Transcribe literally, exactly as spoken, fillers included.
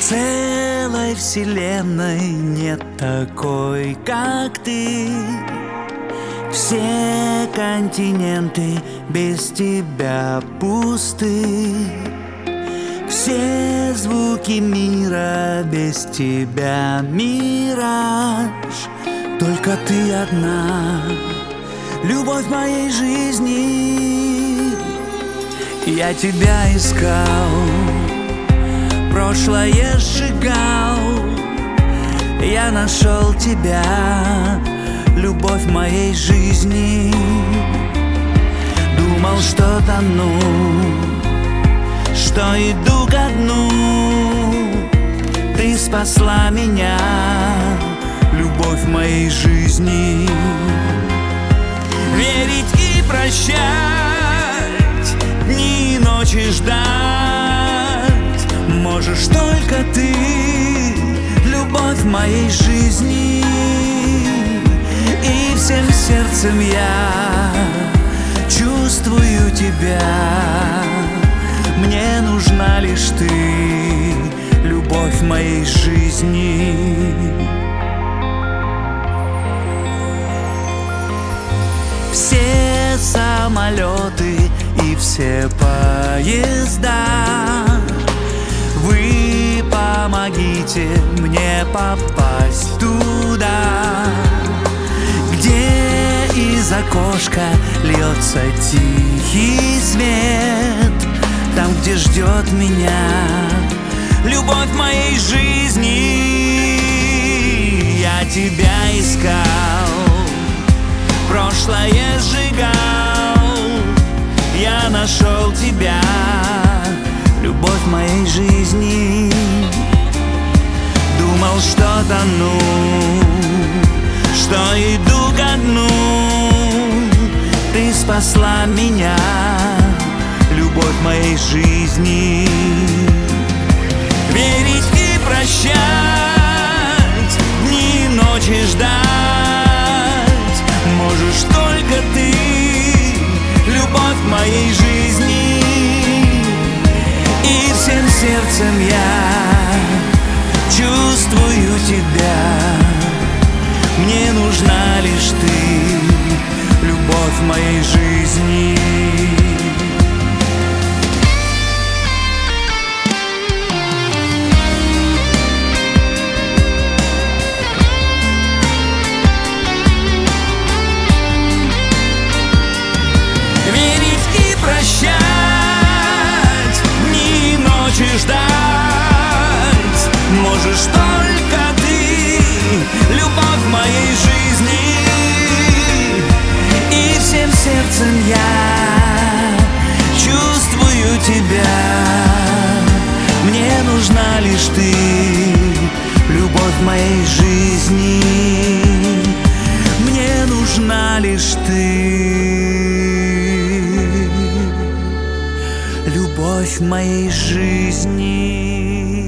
целой вселенной нет такой, как ты. Все континенты без тебя пусты. Все звуки мира без тебя мираж. Только ты одна, любовь моей жизни. Я тебя искал, прошлое сжигал. Я нашел тебя, любовь моей жизни. Думал, что тону, что иду ко дну. Ты спасла меня, любовь моей жизни. Верить и прощать, дни и ночи ждать можешь только ты, любовь моей жизни. И всем сердцем я чувствую тебя. Мне нужна лишь ты, любовь моей жизни. Все самолеты и все поезда, вы помогите мне попасть туда, где из окошка льется тихий свет. Там, где ждет меня любовь моей жизни. Я тебя искал, прошлое сжигал. Я нашел тебя, любовь моей жизни. Думал, что тону, что иду ко дну. Ты спасла меня, любовь моей жизни. Верить и прощать, дни и ночи ждать можешь только ты, любовь моей жизни. И всем сердцем я чувствую тебя. Мне нужна лишь ты, любовь моей жизни. Ждать можешь только ты, любовь моей жизни. И всем сердцем я чувствую тебя. Мне нужна лишь ты, любовь моей жизни. Мне нужна лишь ты, любовь моей жизни.